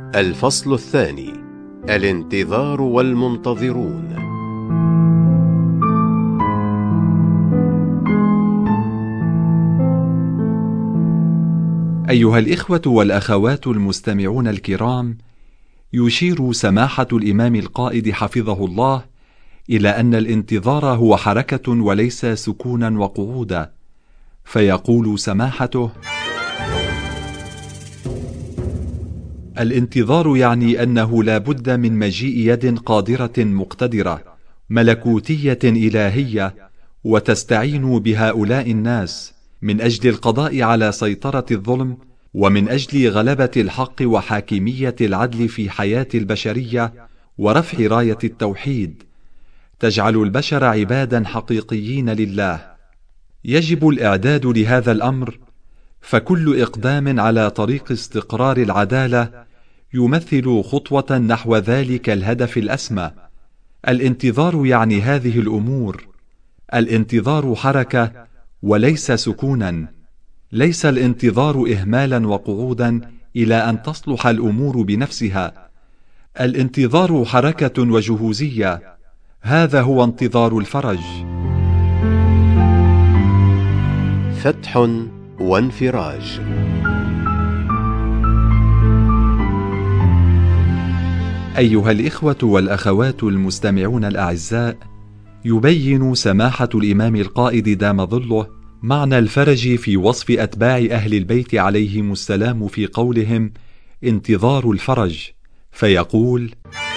الفصل الثاني: الانتظار والمنتظرون. أيها الإخوة والأخوات المستمعون الكرام، يشير سماحة الإمام القائد حفظه الله إلى أن الانتظار هو حركة وليس سكونا وقعودا، فيقول سماحته: الانتظار يعني أنه لا بد من مجيء يد قادرة مقتدرة ملكوتية إلهية وتستعين بهؤلاء الناس من أجل القضاء على سيطرة الظلم، ومن أجل غلبة الحق وحاكمية العدل في حياة البشرية، ورفع راية التوحيد تجعل البشر عبادا حقيقيين لله. يجب الإعداد لهذا الأمر، فكل إقدام على طريق استقرار العدالة يمثل خطوة نحو ذلك الهدف الأسمى. الانتظار يعني هذه الأمور. الانتظار حركة وليس سكونا. ليس الانتظار إهمالا وقعودا إلى أن تصلح الأمور بنفسها. الانتظار حركة وجهوزية. هذا هو انتظار الفرج. فتح وانفراج. أيها الإخوة والأخوات المستمعون الأعزاء، يبين سماحة الإمام القائد دام ظله معنى الفرج في وصف أتباع أهل البيت عليهم السلام في قولهم انتظار الفرج، فيقول: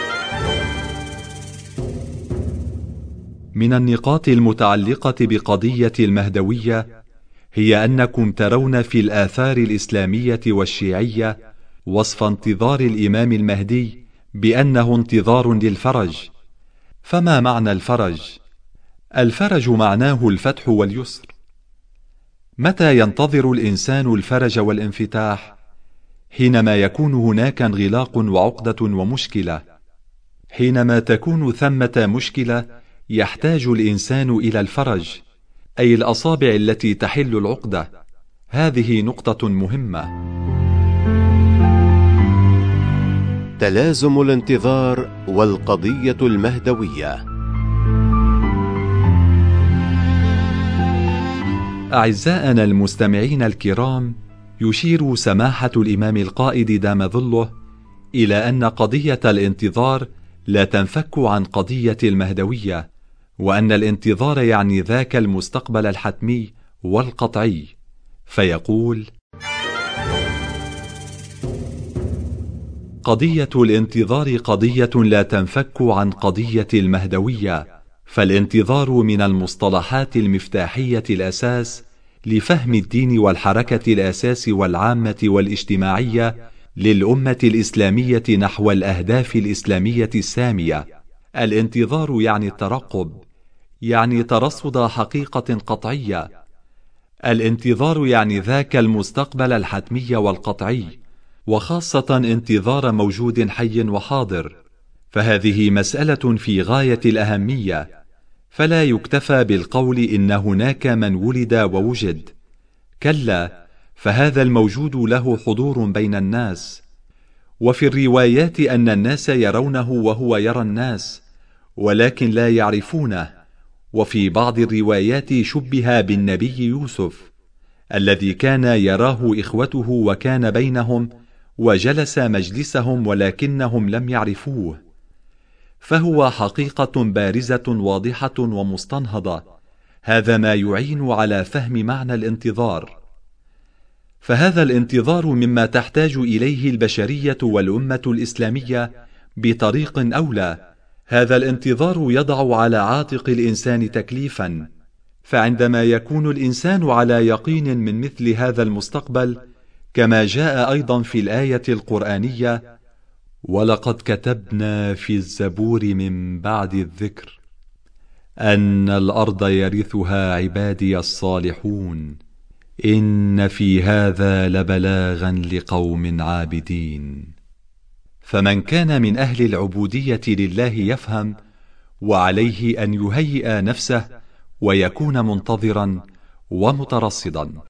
من النقاط المتعلقة بقضية المهدوية هي أنكم ترون في الآثار الإسلامية والشيعية وصف انتظار الإمام المهدي بأنه انتظار للفرج. فما معنى الفرج؟ الفرج معناه الفتح واليسر. متى ينتظر الإنسان الفرج والانفتاح؟ حينما يكون هناك انغلاق وعقدة ومشكلة. حينما تكون ثمة مشكلة يحتاج الإنسان إلى الفرج، أي الأصابع التي تحل العقدة. هذه نقطة مهمة. تلازم الانتظار والقضية المهدوية. أعزائنا المستمعين الكرام، يشير سماحة الإمام القائد دام ظله إلى أن قضية الانتظار لا تنفك عن قضية المهدوية، وأن الانتظار يعني ذاك المستقبل الحتمي والقطعي. فيقول: قضية الانتظار قضية لا تنفك عن قضية المهدوية، فالانتظار من المصطلحات المفتاحية الأساس لفهم الدين والحركة الأساس والعامة والاجتماعية للأمة الإسلامية نحو الأهداف الإسلامية السامية. الانتظار يعني الترقب، يعني ترصد حقيقة قطعية. الانتظار يعني ذاك المستقبل الحتمي والقطعي، وخاصة انتظار موجود حي وحاضر. فهذه مسألة في غاية الأهمية، فلا يكتفى بالقول إن هناك من ولد ووجد. كلا، فهذا الموجود له حضور بين الناس. وفي الروايات أن الناس يرونه وهو يرى الناس، ولكن لا يعرفونه. وفي بعض الروايات شبه بالنبي يوسف الذي كان يراه إخوته وكان بينهم وجلس مجلسهم ولكنهم لم يعرفوه. فهو حقيقة بارزة واضحة ومستنهضة. هذا ما يعين على فهم معنى الانتظار. فهذا الانتظار مما تحتاج إليه البشرية والأمة الإسلامية بطريق أولى. هذا الانتظار يضع على عاتق الإنسان تكليفا، فعندما يكون الإنسان على يقين من مثل هذا المستقبل، كما جاء أيضا في الآية القرآنية: ولقد كتبنا في الزبور من بعد الذكر أن الأرض يرثها عبادي الصالحون إن في هذا لبلاغا لقوم عابدين. فمن كان من أهل العبودية لله يفهم، وعليه أن يهيئ نفسه ويكون منتظرا ومترصدا.